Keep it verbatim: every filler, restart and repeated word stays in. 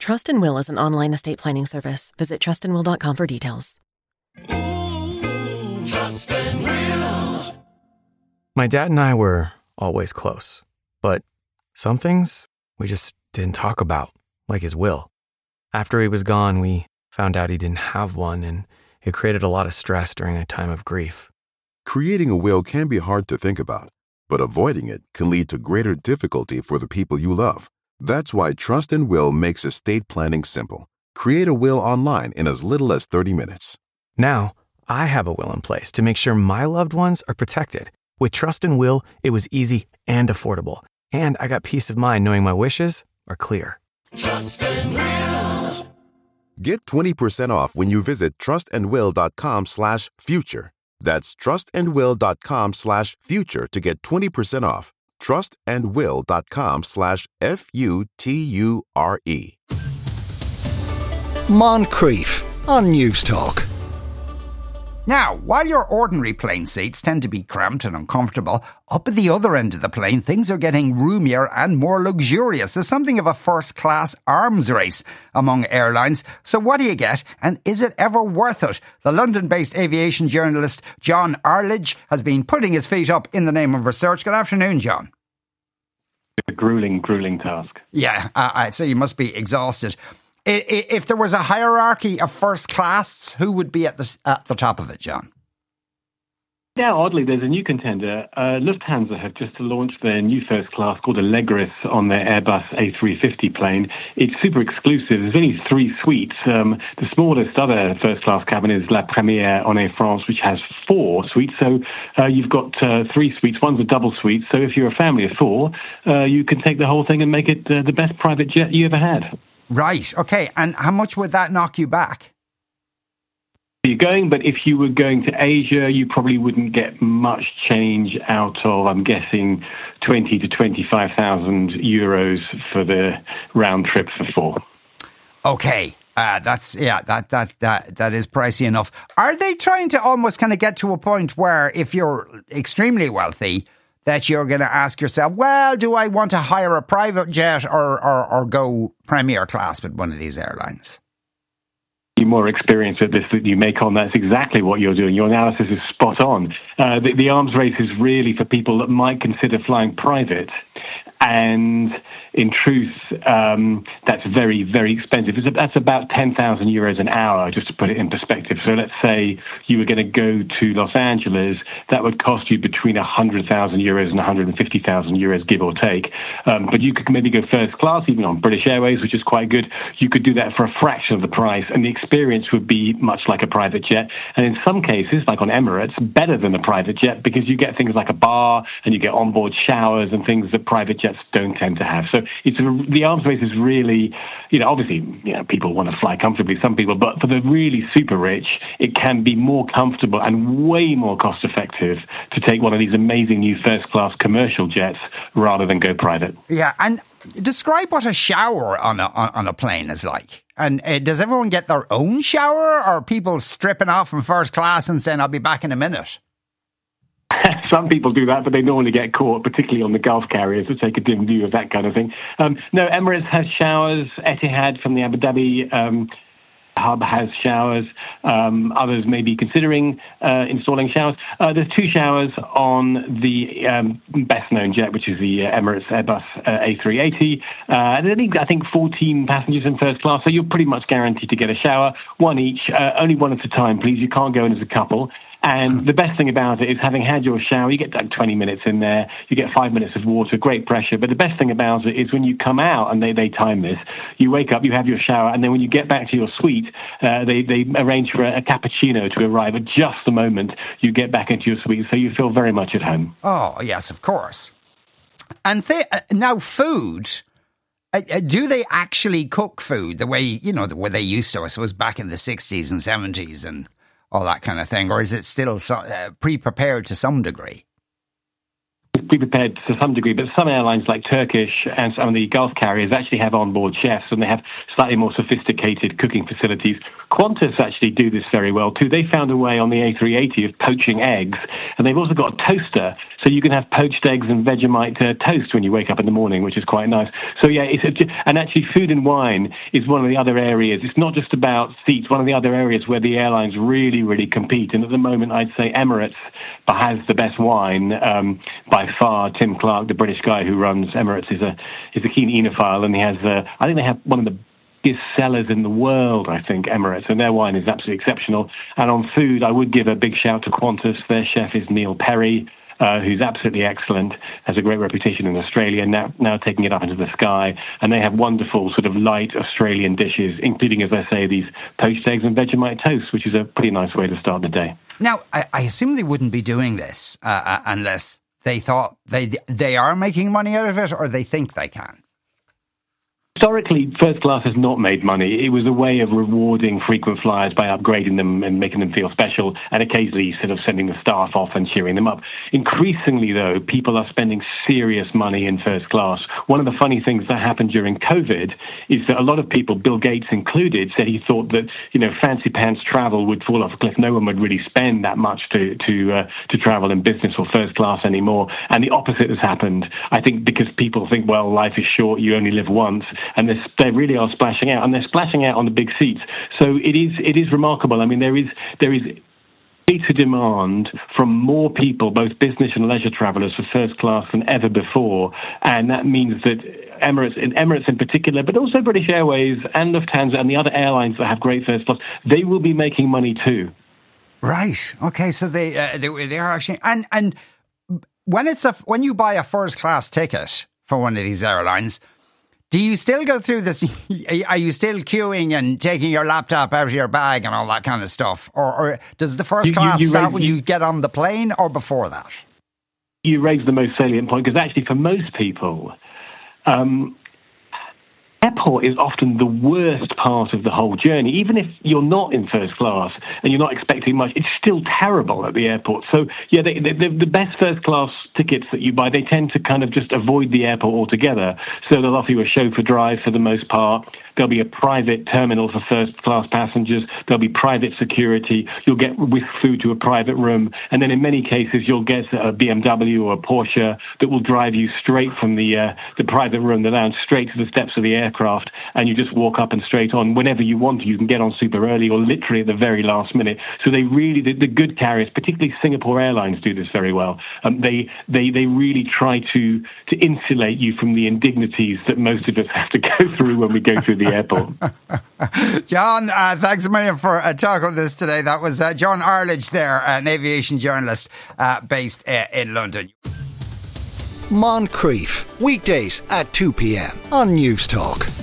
Trust and Will is an online estate planning service. Visit trust and will dot com for details. Ooh, Trust and Will. My dad and I were always close, but some things we just didn't talk about, like his will. After he was gone, we found out he didn't have one, and it created a lot of stress during a time of grief. Creating a will can be hard to think about, but avoiding it can lead to greater difficulty for the people you love. That's why Trust and Will makes estate planning simple. Create a will online in as little as thirty minutes. Now, I have a will in place to make sure my loved ones are protected. With Trust and Will, it was easy and affordable, and I got peace of mind knowing my wishes are clear. Trust and Will. Get twenty percent off when you visit trustandwill.com slash future. That's trustandwill.com slash future to get twenty percent off. trustandwill.com slash F U T U R E. Moncrief on News Talk. Now, while your ordinary plane seats tend to be cramped and uncomfortable, up at the other end of the plane, things are getting roomier and more luxurious. There's something of a first-class arms race among airlines. So what do you get, and is it ever worth it? The London-based aviation journalist John Arledge has been putting his feet up in the name of research. Good afternoon, John. A grueling, grueling task. Yeah, uh, I'd say you must be exhausted. If there was a hierarchy of first class, who would be at the at the top of it, John? Yeah, oddly, there's a new contender. Uh, Lufthansa have just launched their new first class called Allegris on their Airbus A three fifty plane. It's super exclusive. There's only three suites. Um, the smallest other first class cabin is La Première en Air France, which has four suites. So uh, you've got uh, three suites. One's a double suite. So if you're a family of four, uh, you can take the whole thing and make it uh, the best private jet you ever had. Right, okay. And how much would that knock you back? You're going, but if you were going to Asia, you probably wouldn't get much change out of, I'm guessing, twenty to twenty-five thousand euros for the round trip for four. Okay. Uh, that's, yeah, that, that, that, that is pricey enough. Are they trying to almost kind of get to a point where if you're extremely wealthy, that you're going to ask yourself, well, do I want to hire a private jet or, or, or go premier class with one of these airlines? The more experience at this that you make on, that's exactly what you're doing. Your analysis is spot on. Uh, the, the arms race is really for people that might consider flying private. And in truth, um, that's very, very expensive. It's a, that's about ten thousand euros an hour, just to put it in perspective. So let's say you were going to go to Los Angeles, that would cost you between one hundred thousand euros and one hundred fifty thousand euros, give or take. Um, but you could maybe go first class, even on British Airways, which is quite good. You could do that for a fraction of the price, and the experience would be much like a private jet. And in some cases, like on Emirates, better than a private jet, because you get things like a bar and you get onboard showers and things that private jets don't tend to have. So it's a, the arms race is really, you know, obviously, you know, people want to fly comfortably, some people, but for the really super rich, it can be more comfortable and way more cost effective to take one of these amazing new first class commercial jets rather than go private. Yeah, and describe what a shower on a on a plane is like. And uh, does everyone get their own shower, or are people stripping off from first class and saying, I'll be back in a minute? Some people do that, but they normally get caught, particularly on the Gulf carriers, to take a dim view of that kind of thing. Um, no, Emirates has showers. Etihad from the Abu Dhabi um, hub has showers. Um, others may be considering uh, installing showers. Uh, there's two showers on the um, best-known jet, which is the uh, Emirates Airbus uh, A three eighty. Uh, there's only, I think, fourteen passengers in first class, so you're pretty much guaranteed to get a shower, one each, uh, only one at a time, please. You can't go in as a couple. And the best thing about it is, having had your shower, you get like twenty minutes in there, you get five minutes of water, great pressure. But the best thing about it is when you come out, and they, they time this, you wake up, you have your shower, and then when you get back to your suite, uh, they, they arrange for a, a cappuccino to arrive at just the moment you get back into your suite. So you feel very much at home. Oh, yes, of course. And th- now food... Uh, do they actually cook food the way, you know, the way they used to, I suppose, back in the sixties and seventies and all that kind of thing? Or is it still so, uh, pre-prepared to some degree? pre-prepared to some degree, but some airlines like Turkish and some of the Gulf carriers actually have onboard chefs, and they have slightly more sophisticated cooking facilities. Qantas actually do this very well too. They found a way on the A three eighty of poaching eggs, and they've also got a toaster, so you can have poached eggs and Vegemite uh, toast when you wake up in the morning, which is quite nice. So yeah, it's a, and actually food and wine is one of the other areas. It's not just about seats. One of the other areas where the airlines really, really compete, and at the moment I'd say Emirates has the best wine um, by far. Tim Clark, the British guy who runs Emirates, is a is a keen enophile, and he has uh, I think they have one of the biggest sellers in the world, I think, Emirates, and their wine is absolutely exceptional. And on food, I would give a big shout to Qantas. Their chef is Neil Perry, uh, who's absolutely excellent, has a great reputation in Australia, now, now taking it up into the sky. And they have wonderful sort of light Australian dishes, including, as I say, these poached eggs and Vegemite toast, which is a pretty nice way to start the day. Now, I, I assume they wouldn't be doing this uh, unless they thought they they are making money out of it, or they think they can. Historically, first class has not made money. It was a way of rewarding frequent flyers by upgrading them and making them feel special, and occasionally sort of sending the staff off and cheering them up. Increasingly, though, people are spending serious money in first class. One of the funny things that happened during COVID is that a lot of people, Bill Gates included, said he thought that, you know, fancy pants travel would fall off a cliff. No one would really spend that much to to uh, to travel in business or first class anymore. And the opposite has happened, I think, because people think, well, life is short, you only live once. And they really are splashing out, and they're splashing out on the big seats. So it is it is remarkable. I mean, there is there is greater demand from more people, both business and leisure travellers, for first class than ever before, and that means that Emirates, in Emirates in particular, but also British Airways and Lufthansa and the other airlines that have great first class, they will be making money too. Right. Okay. So they uh, they, they are actually, and and when it's a when you buy a first class ticket for one of these airlines, do you still go through this? Are you still queuing and taking your laptop out of your bag and all that kind of stuff? Or, or does the first you, class you, you start raise, when you get on the plane or before that? You raise the most salient point, because actually for most people, um, airport is often the worst part of the whole journey. Even if you're not in first class and you're not expecting much, it's still terrible at the airport. So, yeah, they, they, the best first class tickets that you buy, they tend to kind of just avoid the airport altogether. So they'll offer you a chauffeur drive for the most part. There'll be a private terminal for first-class passengers. There'll be private security. You'll get whisked food to a private room. And then in many cases, you'll get a B M W or a Porsche that will drive you straight from the uh, the private room, the lounge, straight to the steps of the aircraft. And you just walk up and straight on. Whenever you want to, you can get on super early or literally at the very last minute. So they really, the, the good carriers, particularly Singapore Airlines, do this very well. Um, they, they, they really try to, to insulate you from the indignities that most of us have to go through when we go through the airport. John, uh, thanks a million for uh, talking with us today. That was uh, John Arledge there, an aviation journalist uh, based uh, in London. Moncrief, weekdays at two p.m. on News Talk.